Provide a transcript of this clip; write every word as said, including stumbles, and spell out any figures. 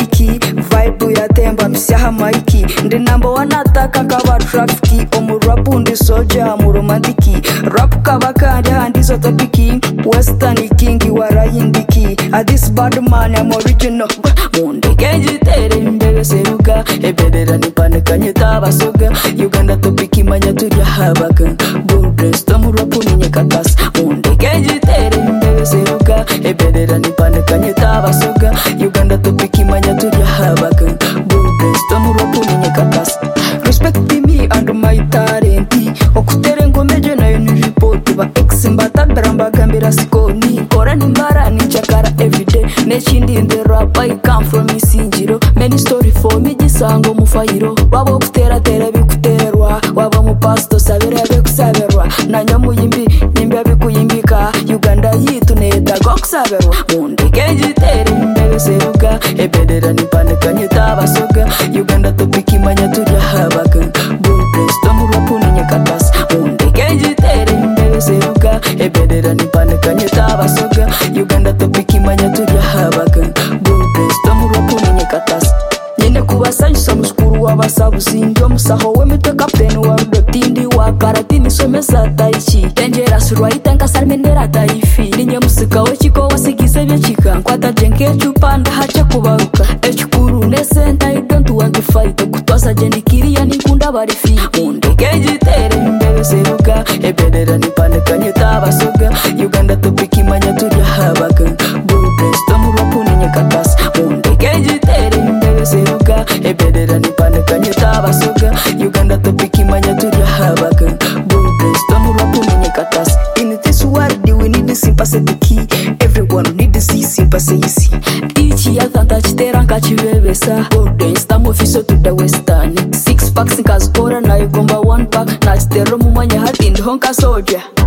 maiki vibe ya temba msyaha maiki ndi number one ataka kaba traffic omurapu ndi soja mu romantiki rap kaba kandi handizo topiki western king warayindiki a this bad man am original mundi keji tere mbebe seruka ebedera nipanekanye tabasoga Uganda topiki manya turya habaka brainstorm rapu ninye kakas mundi keji tere mbebe seruka ebedera nipanekanye tabasoga Uganda topiki manya turya habaka brainstorm rapu ninye kakas respect me and my talent okutere ngomeje nayo ni report ba ex mbatagamba gambira sikoni kora nimbara ni chakara everyday nechindi in the rap I come from isinjiro many story for me gisango mufayiro babo kutera tera bikuterwa waba mu pasto sabera bekusaberwa na nyamuyimbi nyimba bikuyimbika Uganda yitu neta goksaberwa mundi keji tere mbebe seruka ebedera nipanekanye tabasoga Uganda topiki manya turya habaka brainstorm rapu ninye katas mundi keji tere mbebe seruka ebedera nipanekanye tabasoga Uganda topiki manya turya habaka brainstorm rapu ninye katas nyene kubasanyisa muskuru w'abasabuzi ndio musaho w'emitwe captain wa rutindi wa karatini somesa taichi dangerous right nkasarmenera taifi ninye musika w'ekiko wasigize byekika nkwata jenke chupanda hacha kubaruka echukuru nesenta I don't want to fight kutwasa jenikiriya nikunda barifi mundi keji tere mbebe seruka ebedera nipanekanye tabasoga Uganda topiki manya turya habaka brainstorm rapu ninye katas mundi keji tere mbebe seruka ebedera nipanekanye tabasoga Uganda topiki manya turya habaka brainstorm rapu ninye katas in this world we need sympathy everyone need to see sympathy ichi ya tanta chitera nkachibebesa brainstorm officer to the western six packs nkazikora nayo gomba one pack na chitero mu manya hati ndi honka soldier